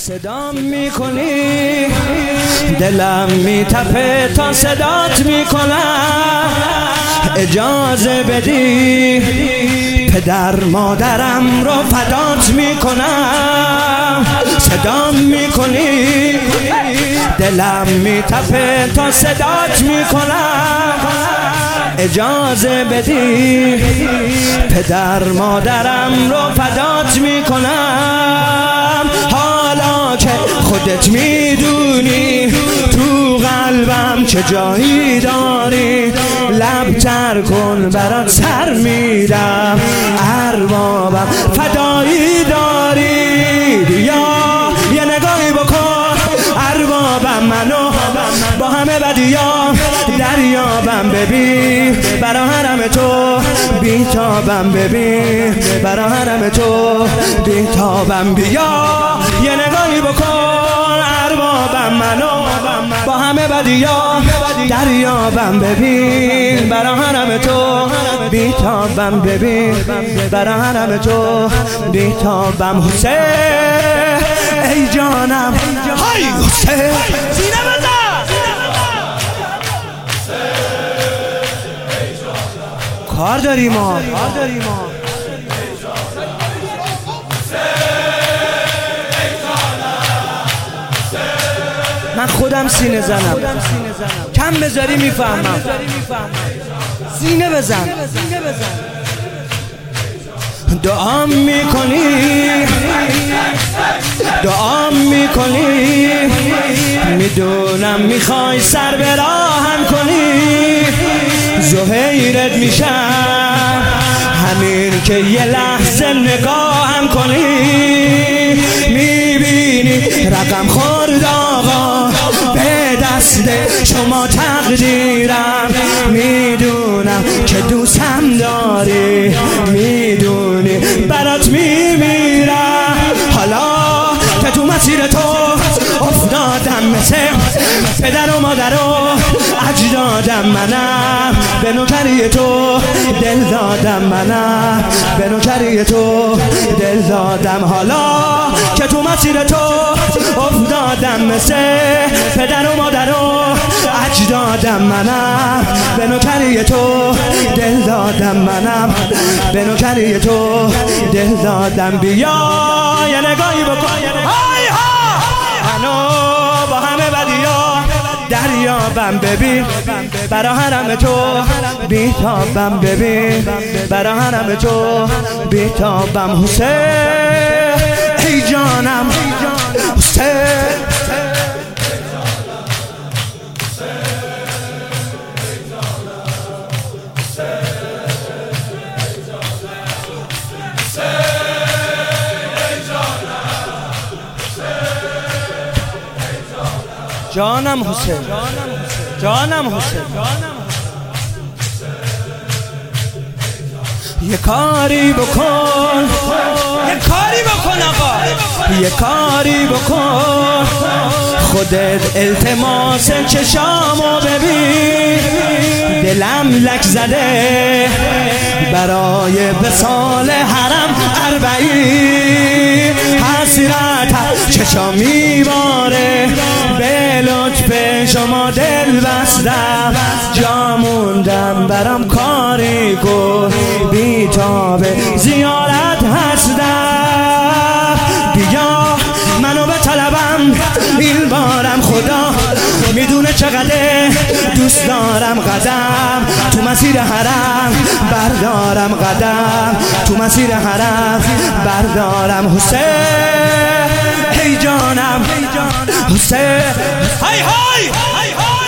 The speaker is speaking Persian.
صدام میکنی دلم میتپه تا صدات میکنم، اجازه بدی پدر مادرم رو فدات میکنم. صدام میکنی دلم میتپه تا صدات میکنم، اجازه بدی پدر مادرم رو فدات میکنم. حالا که خودت میدونی تو قلبم چه جایی داری، لب تر کن برات سر میدم، اربابم فدایی داری. بیا یه نگاهی بکن اربابم، منو با همه بدیام دریابم، ببین برا حرم تو بیتابم، ببین برا حرم تو بیتابم. بیا یه نگاهی بکن اربابم، منو با همه بدیام دریابم، ببین برا حرم تو بیتابم، ببین برا حرم تو بیتابم. حسین ای جانم، های حسین سینه بزن. کار داریم ما، من خودم سینه زنم، کم بذاری میفهمم. سینه بزن. دعا میکنی میدونم میخوای سر به راهم کنی، زهیرت میشم همین که یه لحظه نگاهم کنی. میبینی رقم خورد آقا به دست شما تقدیرم، میدونم که دوستم داری، میدونی برات میمیرم. حالا که تو مسیر تو افتادم مثل پدر و مادر و اجدادم، منم به نوکری تو دل دادم، منم به نوکری تو دل دادم. حالا که تو مسیر تو افتادم مثل پدر و مادر و اجدادم، منم به نوکری تو دل دادم، منم به نوکری تو دل دادم. بیا یه نگاهی بکن منو با همه بدیا دریابم، ببین برا حرم تو بیتابم، ببین برا حرم تو بیتابم. حسین ای جانم، حسین جانم، حسین جانم، حسین یه کاری بکن، یه کاری بکن آقا، یه کاری بکن، خودت التماس چشامو ببین، دلم لک زده برای وصال حرم اربعین، حسرت چشام میباره به لطف شما دل بستم، جا موندم برام کاری کن، بیتاب زیارت هستم. بیا منو به طلبم این بارم، خدا میدونه چقدر دوست دارم، قدم تو مسیر حرم بردارم، قدم تو مسیر حرم بردارم. حسین ای جانم، حسین های های های های